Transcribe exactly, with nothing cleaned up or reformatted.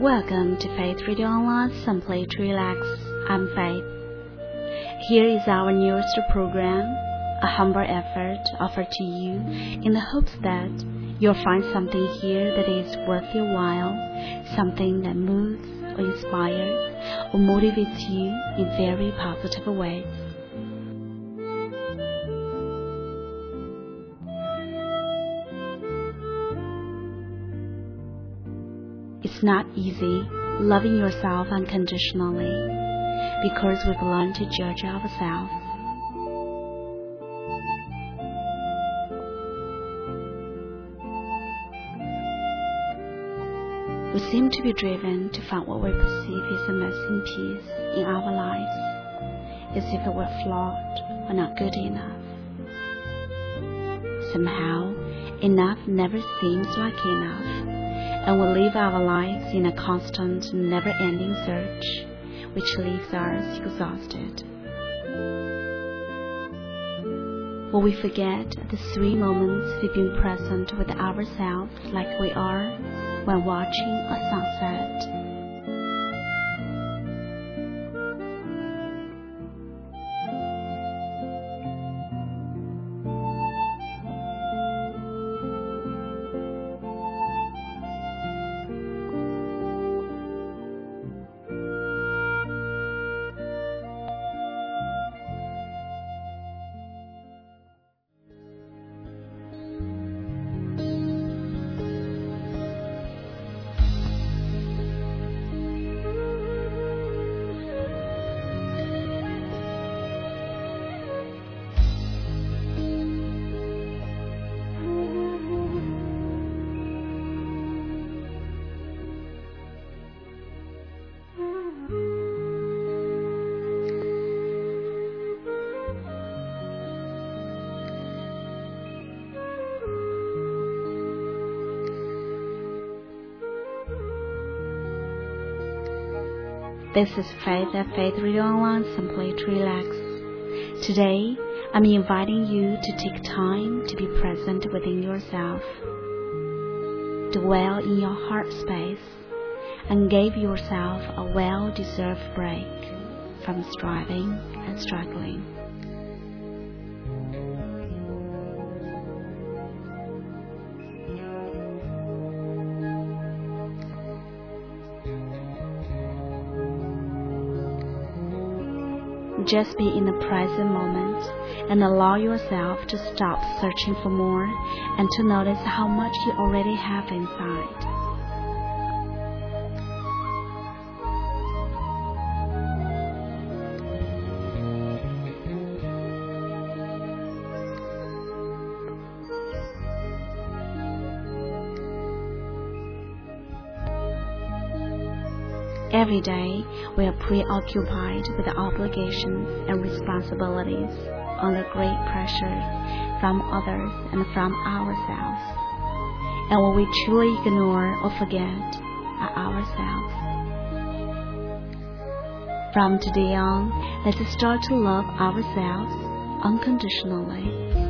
Welcome to Faith Radio Online, Simply to Relax. I'm Faith. Here is our newest program, a humble effort offered to you in the hopes that you'll find something here that is worth your while, something that moves or inspires or motivates you in very positive ways. It's not easy loving yourself unconditionally because we've learned to judge ourselves. We seem to be driven to find what we perceive is a missing piece in our lives, as if it were flawed or not good enough. Somehow, enough never seems like enough, and we live our lives in a constant, never-ending search, which leaves us exhausted. Will we forget the sweet moments we've been present with ourselves like we are when watching a sunset? This is Faith at Faith Radio Online, Simply to Relax. Today, I'm inviting you to take time to be present within yourself. Dwell in your heart space and give yourself a well-deserved break from striving and struggling. Just be in the present moment and allow yourself to stop searching for more and to notice how much you already have inside. Every day, we are preoccupied with the obligations and responsibilities under great pressure from others and from ourselves. And what we truly ignore or forget are ourselves. From today on, let's start to love ourselves unconditionally.